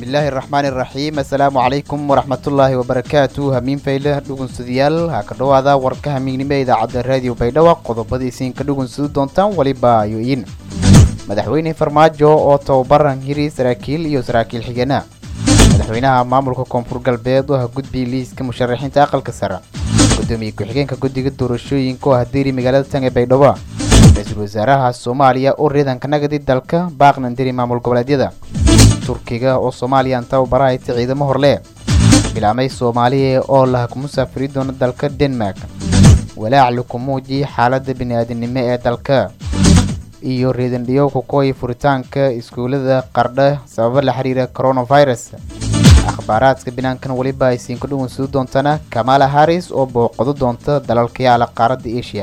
الله الرحمن الرحيم السلام عليكم ورحمة الله وبركاته همين فيله دوغن سوديال هكذا هذا وركه همين إذا عد الراديو بيدوا قضبة سين كدوغن سود دونتان وليبا يوين مدحويني فرماجو أو توبرن هيري سراكيل يو سراكيل حجنا مدحوينها ماموركو كونفور قلبيض وهجود بيليس كمشرحين تاقل كسرة قدومي كحجين كجودي قدور الشوين كو هديري مقالات تانجي بيدوا رئيس الوزراء الصومالية أوريدان كنقدي دالكا باقنا نديري مامور قبلاديدا تركيا أو صوماليا أنتو براي تعيد مهرلي بالعمي صومالية أو لها كمسافرين دون دالكا دنمارك ولا علكم موجي حالة بني آدم نماء دالكا iyo reedan dhiyo ku kooy furitaanka iskuulada qardha sabab la xiriira coronavirus akhbaaraadka binaankan waliba ay siin ku dhuwan soo doontana Kamala Harris oo booqdo doonta dalalka yaala qaaradda Asia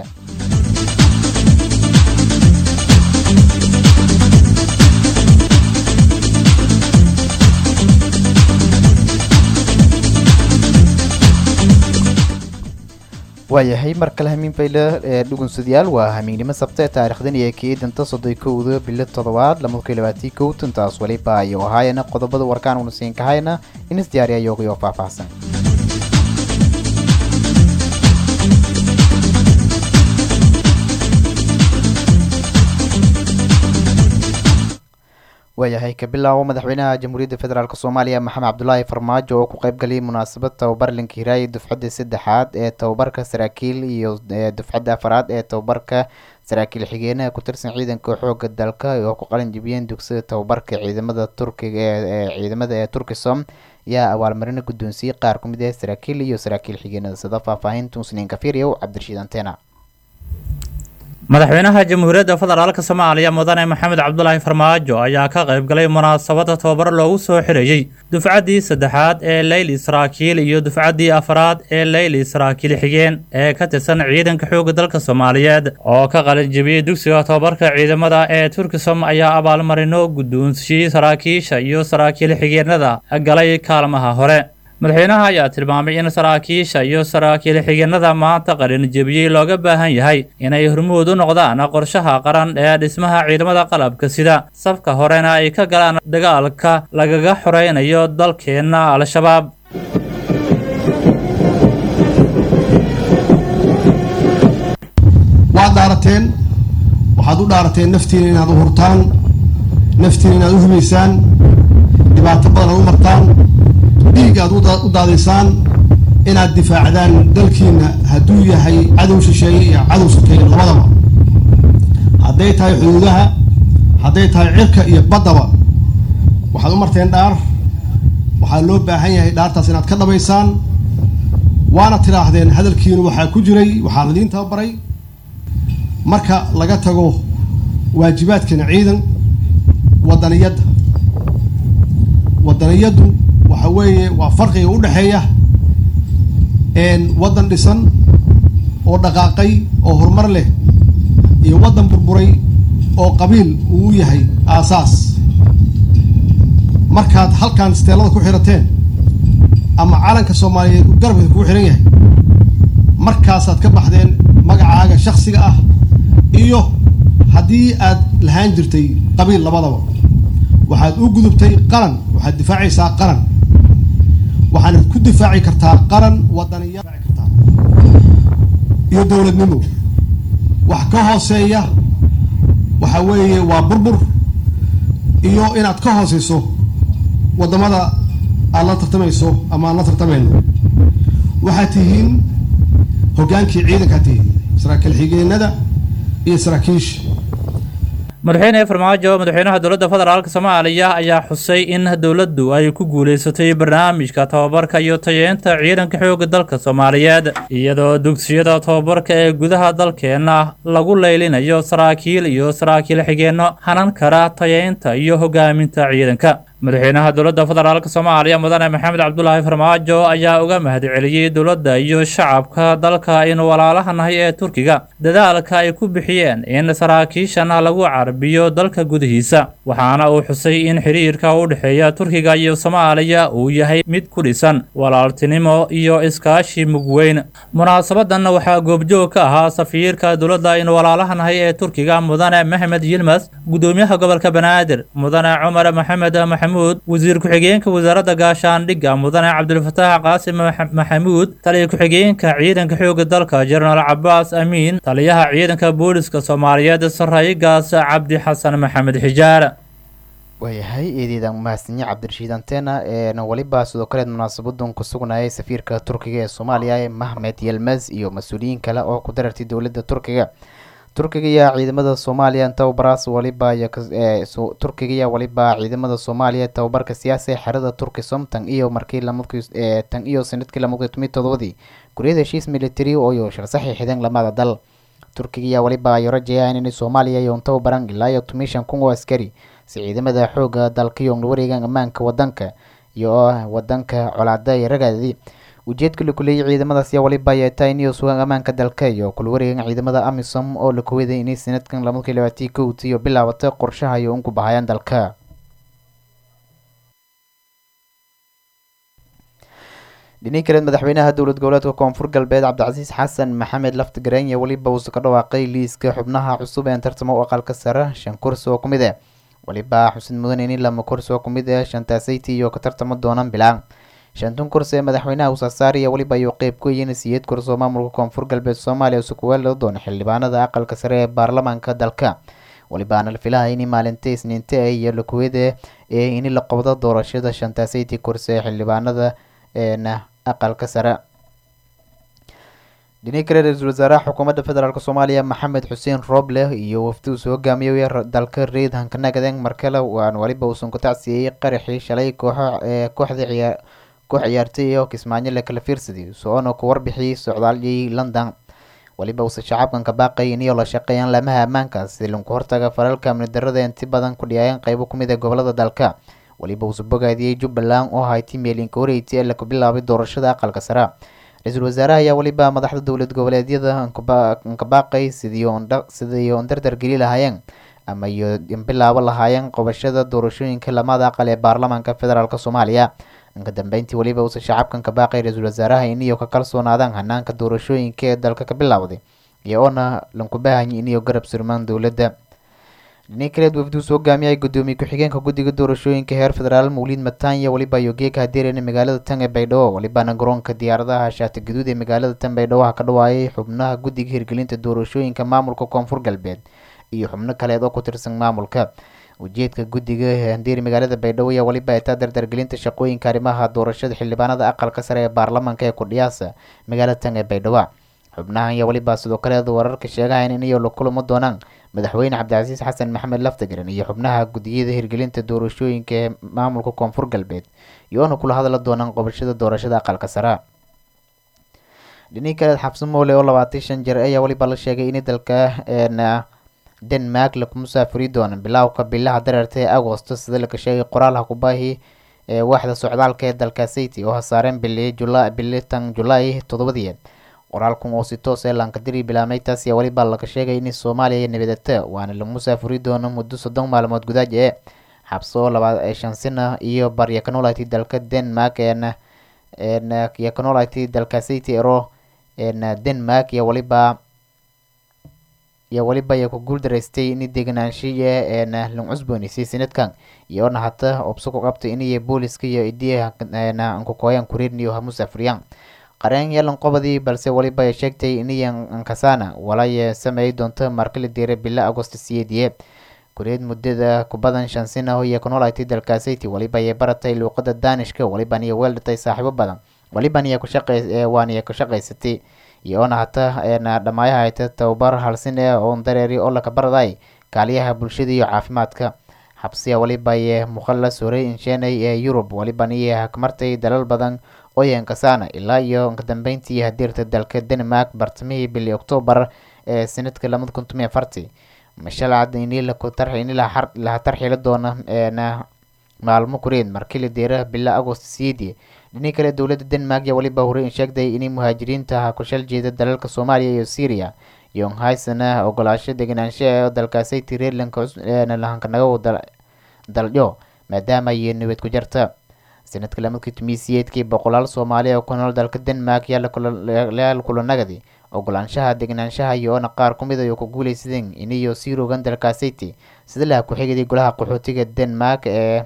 waayahay markale hamiin fayla dhugun sudiyaal waa hamiinimo sabtay taariikhdan iyo keedanta 31 bil 7 2021 tantaas waliba ay ahaayeen qodobada warkaan uu siin ka hayna in isdiyaariya yoga faahfaahsan waayahay ka bilaabo madaxweynaha jamhuuriyadda federaalka Soomaaliya Maxamed Cabdullaahi Farmaajo oo ku qayb galay munaasabad tababar linkiray dufcadda saddexaad ee tababarka saraakiil iyo dufcadda afraad ee tababarka saraakiil xigeenaha ku tirsan ciidanka xoogga dalka oo ku qalin jibiyeen dugsiga tababarka ciidamada Turkiga ee Turkisom yaa abaalmarin guddoonsiye qaar ka mid ah saraakiil iyo saraakiil xigeenada sida faahfaahinta Musliin Kafiiriyo Cabdirashiid Anteena madaxweynaha jamhuuriyadda federaalka Soomaaliya mudane Maxamed Cabdullaahi Farmaajo ayaa ka qayb galay munaasabada tababar loogu soo xirayay dufcaddii saddexaad ee Leyl Israakiil iyo dufcaddii afraad ee Leyl Israakiil xigeen ee ka tirsan ciidanka xoogga dalka Soomaaliyeed oo ka qalin jabiyay dugsiga tababarka ciidamada ee Turkisom ayaa abaalmarino guddoonsiiyay saraakiisha iyo saraakiil xigeenada galay kaalmaha hore madaxweynaha ayaa tilmaamay in saraakiisha iyo saraakiil xigeenada maanta qalin jabiyay looga baahan yahay inay hormuud u noqdaan qorshaha qaran ee dhismaha ciidamada qalabka sida safka horena ay ka galaan dagaalka lagaga xoreynayo dalkeena al-shabaab waxaad u dhaarateen naftiina inaad u hurtaan naftiina inaad u hubaysaan dhibaato badan u martaan dhiig aad u daadaysaan inaad difaacdaan dalkiina hadduu yahay cadow shisheeye iyo cadow sokeeye labadaba hadday tahay xuduudaha hadday tahay cirka iyo baddaba waxaad u marteen dhaar waxaa loo baahan yahay dhaartaas inaad ka dhabaysaan waana tidhaahdeen hadalkiinu waxaa ku jiray waxaa ladiin tababaray marka laga tago waajibaadkan ciidan wadaniyaddu waxa weeye waa farqiga u dhaxeeya waddan dhisan oo dhaqaaqay oo horumar leh iyo waddan burburay oo qabiil uu yahay aasaas markaad halkan isteelada ku xirateen ama calanka Soomaaliyeed uu garabka ku xiran yahay markaasaad ka baxdeen magacaaga shakhsiga ah iyo haddii aad lahaan jirtay qabiil labadaba waxaad u gudubtay qaran waxaad difaacaysaa qaran waxaana ku difaaci kartaa qaran wadaniya kartaa iyo dawladnimo wax ka hooseeya waxa weeye waa burbur iyo inaad ka hooseyso wadamada aad la tartamayso ama aan la tartamayno waxaad tihiin hoggaankii ciidanka tihiin saraakiil xigeenada iyo saraakiisha madaxweynaha Farmaajo madaxweynaha dowladda federaalka Soomaaliya ayaa xusay in dowladdu ay ku guuleysatay barnaamijka tababarka iyo tayeenta ciidanka xoogga dalka Soomaaliyeed iyadoo dugsiyada tababarka ee gudaha dalkeena lagu leylinayo saraakiil iyo saraakiil xigeenno hanan kara tayeenta iyo hogaaminta ciidanka madaxweynaha dowladda federaalka Soomaaliya mudane Maxamed Cabdullaahi Farmaajo ayaa uga mahadceliyay dowladda iyo shacabka dalka in walaalahanahay ee Turkiga dadaalka ay ku bixiyeen in saraakiishana lagu carbiyo dalka gudihiisa waxaana uu xusay in xiriirka u dhaxeeya Turkiga iyo Soomaaliya uu yahay mid ku dhisan walaaltinimo iyo iskaashi mug weyn munaasabadan waxaa goobjoog ka ahaa safiirka dowladda in walaalahanahay ee Turkiga mudane Mehmet Yilmaz gudoomiyaha gobolka Banaadir mudane Umar Maxamed maxamuud wasiir ku-xigeenka wasaaradda gaashaandhigga mudane cabdulfataax qaasim maxamuud taliya ku-xigeenka ciidanka xoogga dalka jenaraal cabaas amiin taliyaha ciidanka booliska soomaaliyeed saraayigaas cabdi xasan maxamed xijaar. waayahay eedeedan mahadsanyi cabdirashiid anteena weliba sidoo kaleed munaasabadan ku sugnayay safiirka turkiga ee soomaaliya mahmed yelmez iyo mas-uuliyiin kale oo ku darartay dowladda turkiga iyo ciidamada soomaaliya tababaraas waliba turkiga iyo waliba ciidamada soomaaliya tababarka siyaasi xerada turkisom tan iyo markii tan iyo sanadkii 2017 kuriyada heshiis military oo sharsaxi xidhan lamada dal turkiga iyo waliba ay rajayaan in Soomaaliya iyo tababaran ilaa iyo 20,000 askari si ciidamada xooga dalka iyo wareegan ammaanka wadanka iyo wadanka colaada ay ragaadii ujeedka la kulay ciidamadaas ayaa waliba ay tahay inay sugan ammaanka dalka iyo kul wareegan ciidamada AMISOM oo la kuweeday in sanadkan 2021 iyo bilaawatay qorshaha iyo ku bahayaan dalka. dhinaca madaxweynaha dowlad goboleedka koonfur galbeed cabdicasiis xasan maxamed laftigareyn iyo waliba uu ka dhawaaqay liiska xubnaha cusub ee tartamo oo aqalka sare 5 kursi oo kumid ah waliba xusin mudan in 2 kursi oo kumid ah 5 sayti iyo ka tartamo doonaan bilaan 5 kursi madaxweynaha uu saaray iyo waliba ay qayb ku yihiin 8 kursi oo maamulka koonfur galbeed Soomaaliya oo ku weel doon xildhibaanada aqalka sare ee baarlamaanka dalka waliba aan la filayo in maalintii Isniinta ay la kuweeday in la qabto doorashada 5 sayti kursi ee xildhibaanada aqalka sare. dhinaca ra'iisul wasaaraha xukuumadda federaalka Soomaaliya Maxamed Xuseen Roble iyo wafdi soo hogaamiyay dalka Reed Hankanagadan markale waan waliba uu ku tacsiyay qaraxii shalay kooxda ciyaartay oo Kismaayo la kala fiirsaday soo ku warbixiyay socdaalkii London waliba uu shacabkan ka baaqay in la shaqeeyaan lamaha ammaanka si loo hortago falalka amni darrada inta badan ku dhiyaan qaybo kumid ah gobolada dalka waliba uu bogaadiyay Jubbaland oo hay'adii meelinka horeeyay la ku bilaabay doorashada aqalka sare. Ra'iisul wasaaraha ayaa waliba madaxda dowlad goboleedyada ka baaqay sidii oo dardar geli lahaayeen ama iyo bilaabo lahaayeen qabashada doorashooyinka lamada aqal ee baarlamaanka federaalka Soomaaliya. Inka dambeyntii waliba uu shacabkan ka baaqay ra'iisul wasaaraha in iyo ka kalsoonaadaan hanaanka doorashooyinka ee dalka ka bilaawday iyagoona lanku baahan in iyo garab surmaan dowladda. dhinaca wafdu soo hogaamiyay gudoomiye ku-xigeenka guddiga doorashooyinka heer federaal Mawlid Matanya waliba iyo geeka hadeereen magaalada Tan ee Baydhabo waliba garoonka diyaaradaha shaati gaduud ee magaalada Tan Baydhabo ka dhawaayay xubnaha guddiga hirgelinta doorashooyinka maamulka koonfur galbeed iyo xubno kale oo ku tirsan maamulka. ujeedka guddiga handeer magaalada Baydhabo ayaa waliba ay dardargelinta shaqooyinka arrimaha doorashada xildhibaanada aqalka sare ee baarlamaanka ee ku dhiyaasa magaalada Tan ee Baydhabo. xubnahan ayaa waliba sidoo kale wararka sheegayaan in iyo la kulamo doonaan madaxweyne cabdicasiis xasan maxamed laftigareyn iyo xubnaha guddiyada hirgelinta doorashooyinka ee maamulka koonfur galbeed iyoona kula hadla doonaan qabashada doorashada aqalka sare. dhinaca kale xabsi moole oo 25 jeer ayaa waliba la sheegay in dalka Denmark la ku musaafiri doonaan bilowga bilaha dareerta ee Agoosto sida la sheegay qoraalka ku baahi waaxda socdaalka ee dalka City oo hasaareen bilitan July 7 qoraalkan oo si toos ah lanka diri bilaameytaas ayaa waliba la sheegay in Soomaaliya nabadata waana la musaafiri doono muddo 30 maalmood gudaheed ee xabso 25 sano iyo barya kanolayti dalka Denmark ya kanolayti dalka City ero Denmark ya waliba ku guuldareystay in deeganaanshiye lan cusboonaysiin sanadkan iyoona hata obso ku qabtay in booliska iyo idiyaha ku kooyan kureerniyo ha musaafiriyaan qareen yeelan qobadii balse waliba ay sheegtay in Nkasana walaa sameey doonto marka la diiray bila Agoosto 8 kureed muddada ku badan 5 sano iyo kanolayti dalka City waliba ay baratay luqadda Danishka waliba ay weeldatay saaxiibo badan waliba ay ku shaqaysatay iyoona hata dhamayaha ay tababar halsin oo dareeri oo la ka baraday kaaliyaha bulshada iyo caafimaadka. xabsiya waliba ay mukhallas hore insheenay ee Europe waliba ay hakmartay dalal badan oo Nkasana ilaa iyo ka dambeyntii hadeerta dalka Denmark bartamihii bili October ee sanadka 2014 mashalad in la ku tarxin la tarxila doona maalmo kureed markii la diiray bila Agoosto 8 dhinaca kale dowladda Denmark ayaa waliba hore sheegtay in muhaajiriinta ku shal jeeda dalalka Soomaaliya iyo Syria iyo haysana ogolaasho deganaanshaha dalka City Reerlanka lahankanaga daljo maadaama ay nabad ku jirta. sanadka 2018 boqolaal Soomaali oo ku nool dalka Denmark ayaa la kulanagadi ogolaanshaha deganaanshaha iyo qaar kumid ah ku guuleysadeen in iyo sii rogan dalka City sida la ku xigay golaha qaxootiga Denmark ee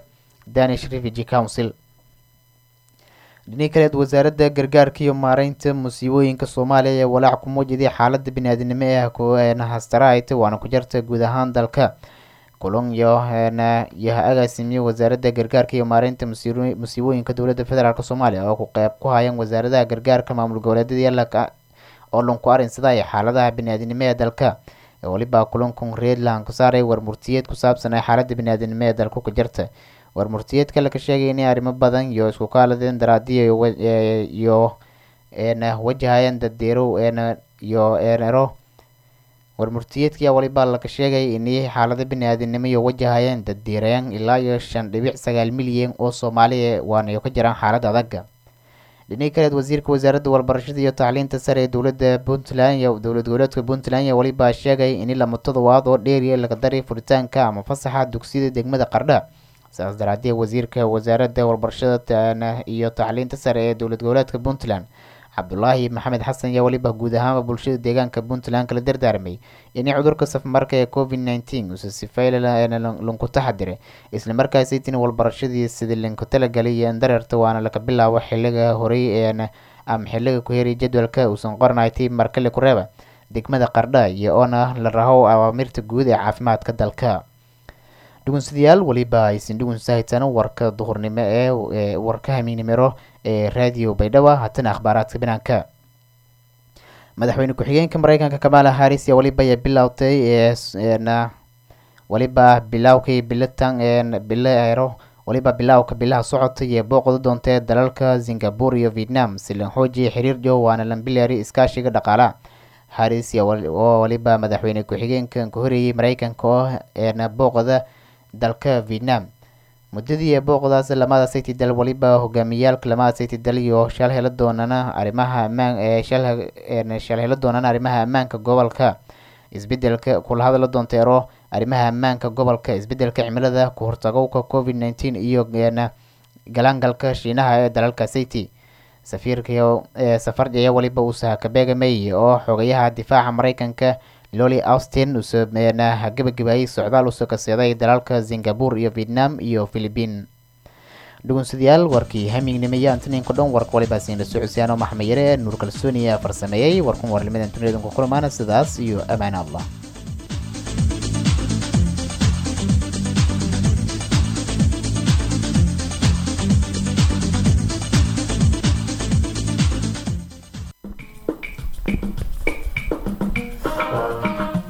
Danish Refugee Council. dhinaca kale wasaaradda gargaarka iyo maareynta musiibooyinka Soomaaliya ee walaac ku muujiday xaaladda bini'aadanimo ee ku hastaraayta waana ku jirta guud ahaan dalka. kulan iyo agaasimiye wasaaradda gargaarka iyo maareynta musiibooyinka dowladda federaalk Soomaaliya oo ku qayb ku hayaan wasaaradaha gargaarka maamul goboleedyada oo lanku arinsaday xaaladaha bini'aadanimo ee dalka. waliba kulankan Redland ku saaray warmurtiyeed ku saabsan xaaladda bini'aadanimo ee dalka ku jirta. warmurtiyeedka la ka sheegay in arrimo badan iyo isku kaaladeen daraadiyo iyo wajahayaan daddeerow iyo ero warmurtiyeedka waliba la ka sheegay in xaalada bini'aadanimo iyo wajahayaan daddeerayaan ilaa iyo 5.9 milyan oo Soomaaliya waana ka jiraan xaalad adag. dhinaca kale wasiirka wasaaradda waxbarashada iyo tacliinta sare ee dowladda Puntland iyo dowlad goboleedka Puntland waliba sheegay in lama toddobaad oo dheeri laga daray furitaanka ama fasaxa dugsiyada degmada Qardha. saas daraaddeed wasiirka wasaaradda waxbarashada iyo tacliinta sare ee dowlad goboleedka Puntland Cabdullaahi Maxamed Xasan ayaa waliba guud ahaan bulshada deegaanka Puntland kala dardaarmay in cudurka safmarka ee COVID-19 uu si faylaha lanku taxadire isla markaas ay tin waxbarashadii sidii lanku talagalay in dararta waana la ka bilaabo xilliga horay ama xilliga ku heeray jadwalka uusan qornaaytay markale ku reeba degmada Qardha iyo oona la raaho awaamirta guud ee caafimaadka dalka. dhugunsidayaal waliba aysan dhugunsahaytaan warka duhurnimo ee warka hamiinimiro ee radio Baydhabo hatana akhbaaraadka banaanka. madaxweyne ku-xigeenka Mareykanka Kamala Harris ayaa waliba bilowtay bilowka bilaha socotay ee booqda doonta dalalka Singapore iyo Vietnam si loo xoojiyo xiriirka waana la bilaari iskaashiga dhaqaalaha. Harris oo waliba madaxweyne ku-xigeenka ku horeeyay Mareykanka oo booqda dalka Vietnam muddadii booqdaas lamada city dal waliba hogaamiyaalka lamada city dal iyo shal hela doonana arrimaha ammaanka gobolka isbedelka kula hadla doonteero arrimaha ammaanka gobolka isbedelka cimilada ku hortagowga COVID-19 iyo galangalka Shiinaha ee dalalka city. safiirka safarjaya waliba uu kabeegamay oo xogayaha difaaca Mareykanka Lloyd Austin uu gabagabayay socdaal uu ka seeday dalalka Singapore iyo Vietnam iyo Philippines. dhugunsidayaal warkii hamiignimaya antanin ku dhan warka waliba siin Socodsiyaano Maxamed Yare Nuur Kalsooniya farsameeyay warkan warlimadan tunida ku kulmaana sidaas iyo amaan Allah.